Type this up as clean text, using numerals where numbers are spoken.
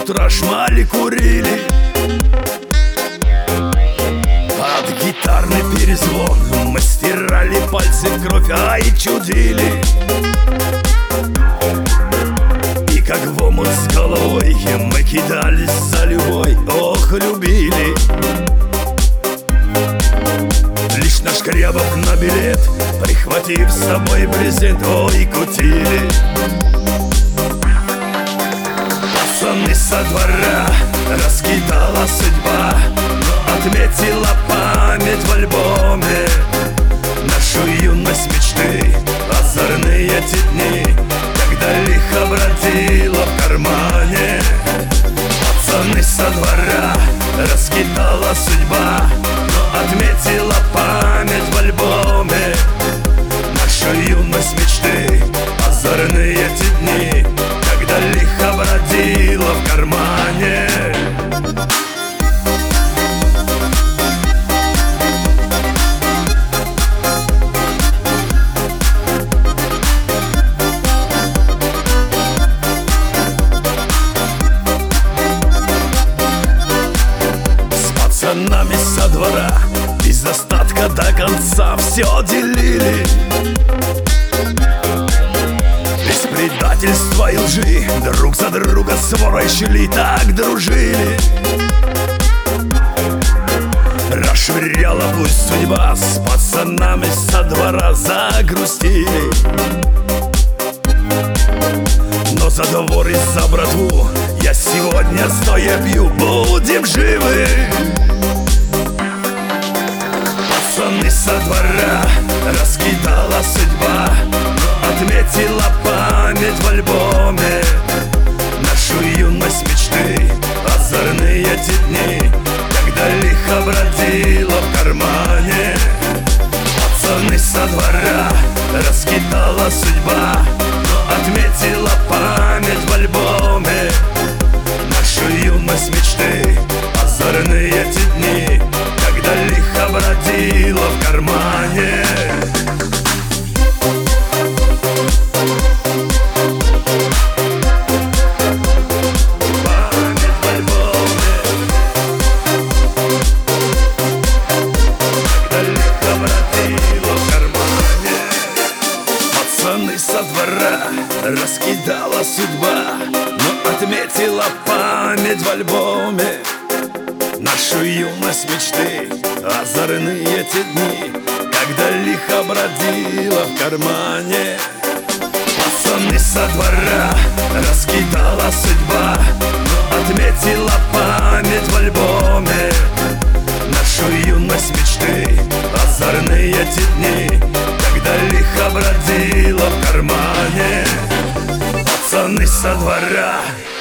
утра шмали курили. Под гитарный перезвон мы стирали пальцы в кровь, а и чудили. И как в омут с головой мы кидались за любой, ох, любили. Лишь наш Крябов на билет, прихватив с собой брезент, ой, кутили. Пацаны со двора раскидала судьба, но отметила память в альбоме нашу юность, мечты, озорные эти дни, когда лихо бродила в кармане. Пацаны со двора раскидала судьба, но отметила память в альбоме нашу юность, мечты, озорные эти дни, когда лихо бродила в кармане. Пацанами со двора без остатка до конца все делили. Без предательства и лжи друг за друга сворой шли, так дружили. Расшвыряла пусть судьба, с пацанами со двора загрустили. Но за двор и за братву я сегодня стоя пью, будем живы. Пацаны со двора раскидала судьба, но отметила память в альбоме нашу юность, мечты, озорные эти дни, когда лихо бродила в кармане. Пацаны со двора раскидала судьба, но отметила память в альбоме нашу юность, мечты, озорные эти дни, когда лихо бродила в кармане. Память в альбоме, когда лихо бродила в кармане. Пацаны со двора раскидала судьба, но отметила память в альбоме нашу юность, мечты, озорные эти дни, когда лихо бродила в кармане. Пацаны со двора раскидала судьба, но отметила память в альбоме нашу юность, мечты, озорные эти дни, когда лихо бродила в кармане. Пацаны со двора